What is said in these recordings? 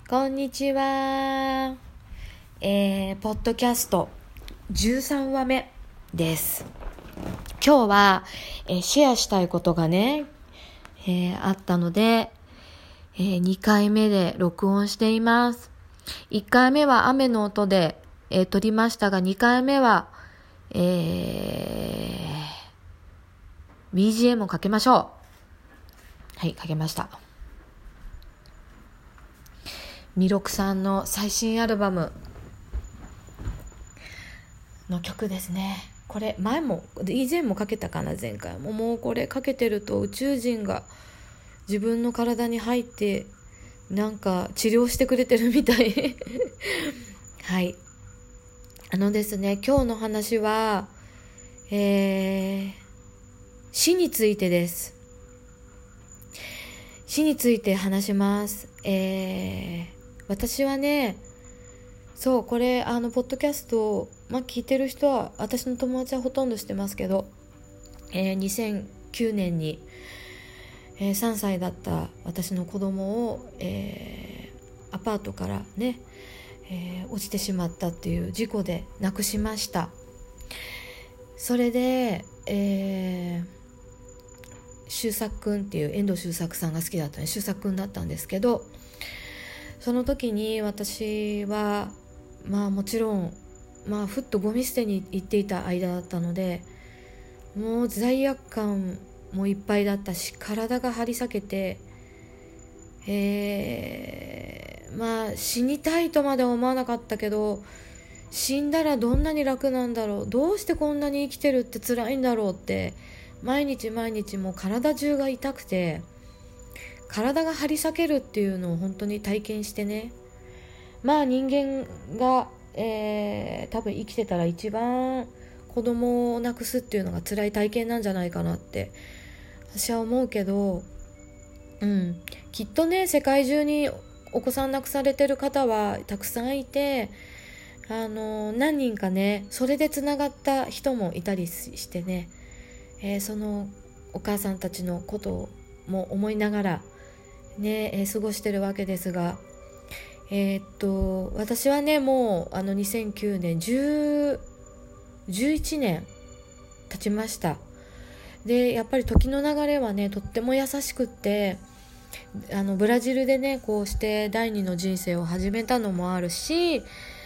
こんにちは。ポッドキャスト13話目です。今日は、シェアしたいことがね、あったので、2回目で録音しています。1回目は雨の音で、撮りましたが、2回目は、BGM をかけましょう。はい、かけました。ミロクさんの最新アルバムの曲ですね。これ以前もかけたかな。前回もうこれかけてると宇宙人が自分の体に入ってなんか治療してくれてるみたいはい、ですね、今日の話は、死についてです。死について話します。私はね、これポッドキャストを、聞いてる人は私の友達はほとんど知ってますけど、2009年に、3歳だった私の子供を、アパートからね、落ちてしまったっていう事故で亡くしました。それで、周作くんっていう遠藤周作さんが好きだった周作くんだったんですけど、その時に私はもちろんふっとゴミ捨てに行っていた間だったので、もう罪悪感もいっぱいだったし、体が張り裂けて、死にたいとまでは思わなかったけど、死んだらどんなに楽なんだろう、どうしてこんなに生きてるって辛いんだろうって毎日もう体中が痛くて、体が張り裂けるっていうのを本当に体験してね、人間が、多分生きてたら一番子供を亡くすっていうのが辛い体験なんじゃないかなって私は思うけど、きっとね、世界中にお子さん亡くされてる方はたくさんいて、何人かね、それでつながった人もいたりしてね、そのお母さんたちのことも思いながらね、過ごしてるわけですが、私はね、もう2009年11年経ちました。で、やっぱり時の流れはね、とっても優しくって、ブラジルでね、こうして第二の人生を始めたのもあるし、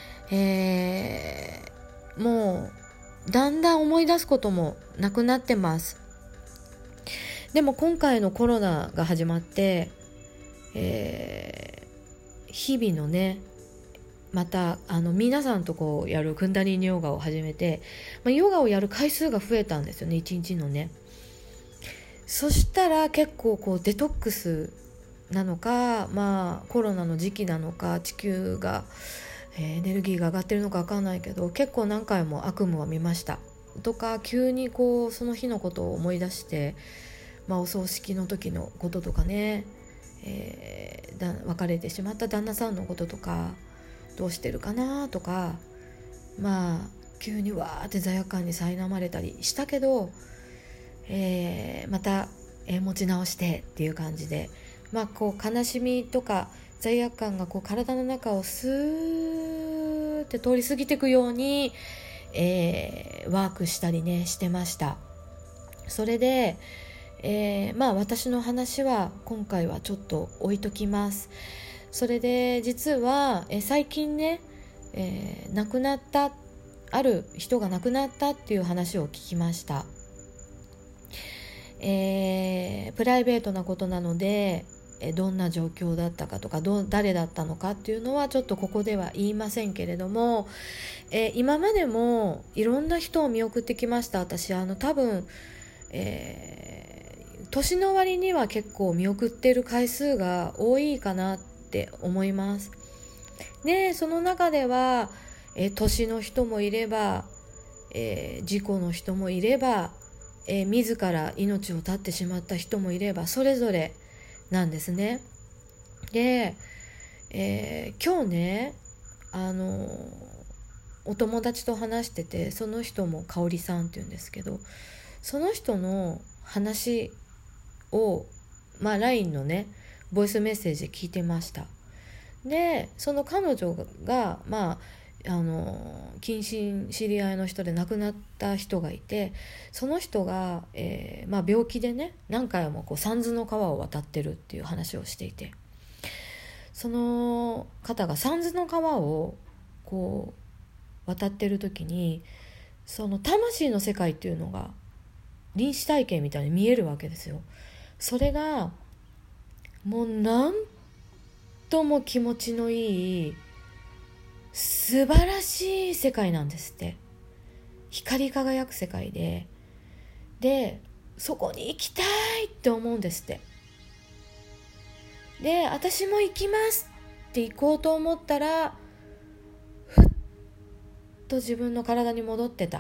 もうだんだん思い出すこともなくなってます。でも今回のコロナが始まって、日々のね、また皆さんとこうやるクンダリーニヨガを始めて、ヨガをやる回数が増えたんですよね、一日のね。そしたら結構こうデトックスなのか、コロナの時期なのか、地球が、エネルギーが上がってるのか分かんないけど、結構何回も悪夢は見ましたとか、急にこうその日のことを思い出して、お葬式の時のこととかね、別れてしまった旦那さんのこととか、どうしてるかなとか、急にわーって罪悪感に苛まれたりしたけど、また、持ち直してっていう感じで、こう悲しみとか罪悪感がこう体の中をスーって通り過ぎていくように、ワークしたりねしてました。それで、私の話は今回はちょっと置いときます。それで実は、最近ね、亡くなったある人が亡くなったっていう話を聞きました。プライベートなことなので、どんな状況だったかとか誰だったのかっていうのはちょっとここでは言いませんけれども、今までもいろんな人を見送ってきました。私多分、年の割には結構見送ってる回数が多いかなって思います。で、その中では、年の人もいれば、事故の人もいれば、自ら命を絶ってしまった人もいれば、それぞれなんですね。で、今日ね、お友達と話してて、その人も香織さんっていうんですけど、その人の話を、LINE のねボイスメッセージで聞いてました。 でその彼女が近親知り合いの人で亡くなった人がいて、その人が、病気でね何回も三途の川を渡ってるっていう話をしていて、その方が三途の川を渡ってる時にその魂の世界っていうのが臨死体験みたいに見えるわけですよ。それがもうなんとも気持ちのいい素晴らしい世界なんですって。光り輝く世界でそこに行きたいって思うんですって。で私も行きますって行こうと思ったらふっと自分の体に戻ってた、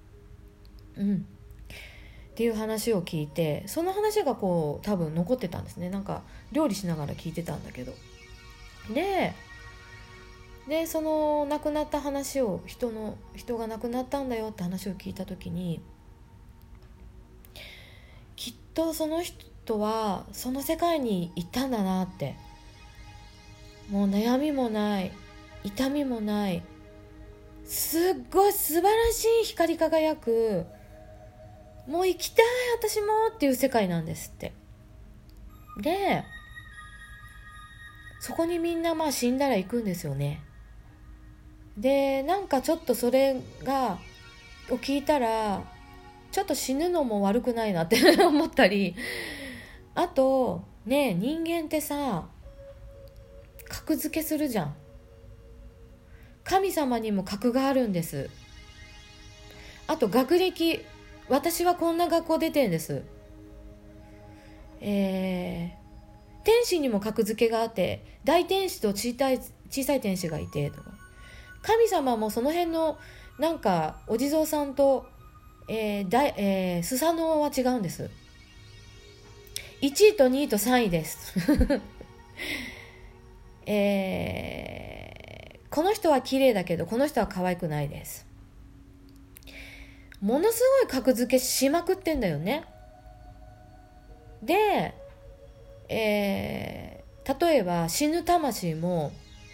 っていう話を聞いて、その話が多分残ってたんですね。なんか料理しながら聞いてたんだけど、でその亡くなった話を人が亡くなったんだよって話を聞いた時に、きっとその人はその世界に行ったんだなって、もう悩みもない痛みもないすっごい素晴らしい光り輝く、もう行きたい私もっていう世界なんですって。でそこにみんな死んだら行くんですよね。でなんかちょっとそれを聞いたらちょっと死ぬのも悪くないなって思ったり、あとね、人間ってさ格付けするじゃん。神様にも格があるんです。あと学歴、私はこんな学校出てんです。天使にも格付けがあって、大天使と小さい天使がいてとか、神様もその辺のなんかお地蔵さんと、スサノオは違うんです。1位と2位と3位です、この人は綺麗だけどこの人は可愛くないです。ものすごい格付けしまくってんだよね。で、例えば死ぬ魂も、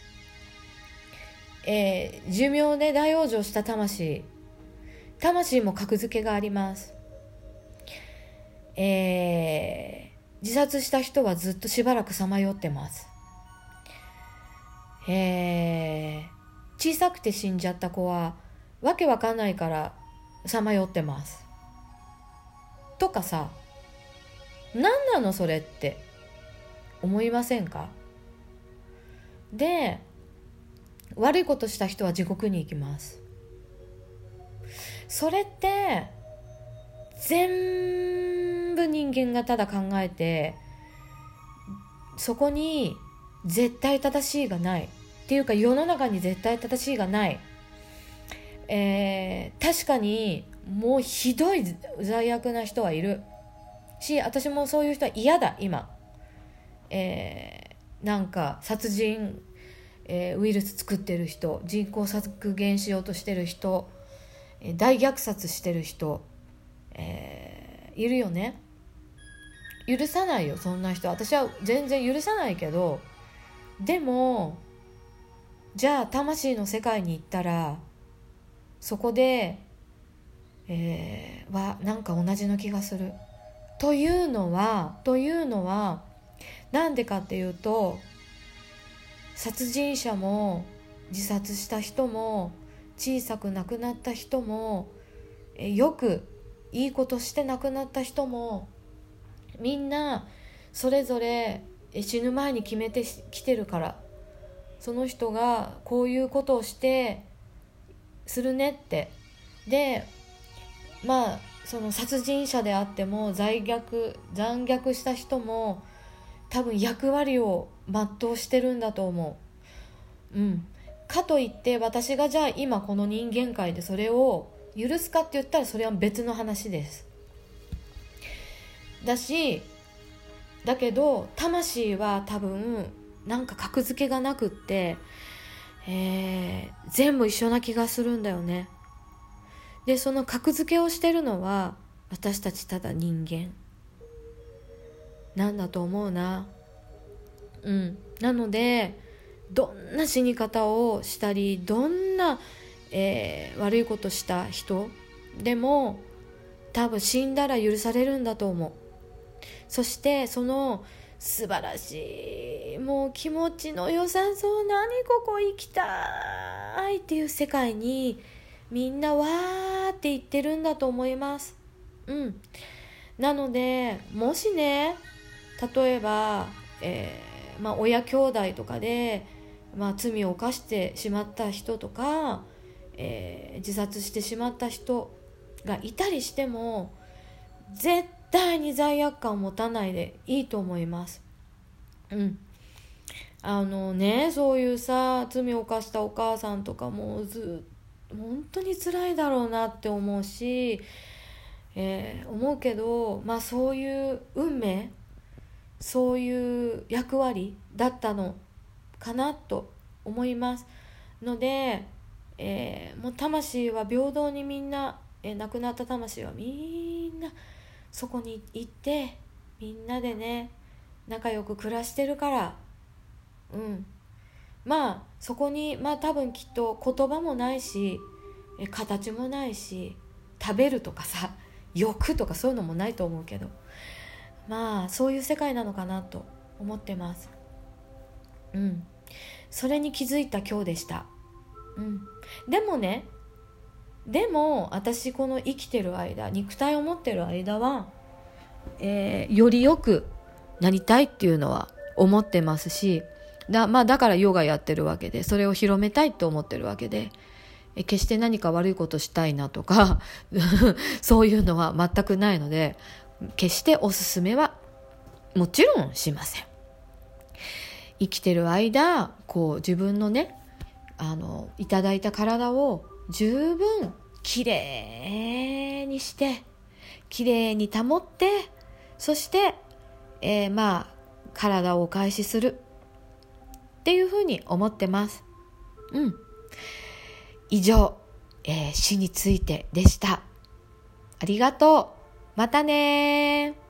寿命で大往生した魂も格付けがあります。自殺した人はずっとしばらくさまよってます。小さくて死んじゃった子はわけわかんないからさまよってますとかさ、何なのそれって思いませんか？で悪いことした人は地獄に行きます。それって全部人間がただ考えて、そこに絶対正しいがないっていうか、世の中に絶対正しいがない、確かにもうひどい罪悪な人はいるし、私もそういう人は嫌だ今。なんか殺人、ウイルス作ってる人、人口削減しようとしてる人、大虐殺してる人、いるよね。許さないよそんな人。私は全然許さないけど、でもじゃあ魂の世界に行ったらそこで、なんか同じの気がする。というのはなんでかっていうと、殺人者も自殺した人も小さく亡くなった人も、よくいいことして亡くなった人も、みんなそれぞれ死ぬ前に決めてきてるから、その人がこういうことをしてするねって。でその殺人者であっても残虐した人も多分役割を全うしてるんだと思う。かといって私がじゃあ今この人間界でそれを許すかって言ったらそれは別の話です。だけど魂は多分なんか格付けがなくって、全部一緒な気がするんだよね。でその格付けをしてるのは私たちただ人間なんだと思うな。なのでどんな死に方をしたり、どんな、悪いことした人でも多分死んだら許されるんだと思う。そしてその素晴らしい、もう気持ちの良さそう、何ここ行きたいっていう世界にみんなわーって言ってるんだと思います。なのでもしね、例えば、親兄弟とかで、罪を犯してしまった人とか、自殺してしまった人がいたりしても、絶対に罪悪感を持たないでいいと思います。そういうさ、罪を犯したお母さんとかも本当に辛いだろうなって思うし、思うけど、そういう運命、そういう役割だったのかなと思いますので、もう魂は平等にみんな、亡くなった魂はみんなそこに行って、みんなでね仲良く暮らしてるから、そこに多分きっと言葉もないし、形もないし、食べるとかさ、欲とかそういうのもないと思うけど、そういう世界なのかなと思ってます。それに気づいた今日でした。でも私この生きてる間、肉体を持ってる間は、よりよくなりたいっていうのは思ってますし、だからヨガやってるわけで、それを広めたいと思ってるわけで、決して何か悪いことしたいなとかそういうのは全くないので、決しておすすめはもちろんしません。生きてる間、自分のね、いただいた体を十分きれいにして、きれいに保って、そして、体をお返しするっていうふうに思ってます。以上、死についてでした。ありがとう。またね。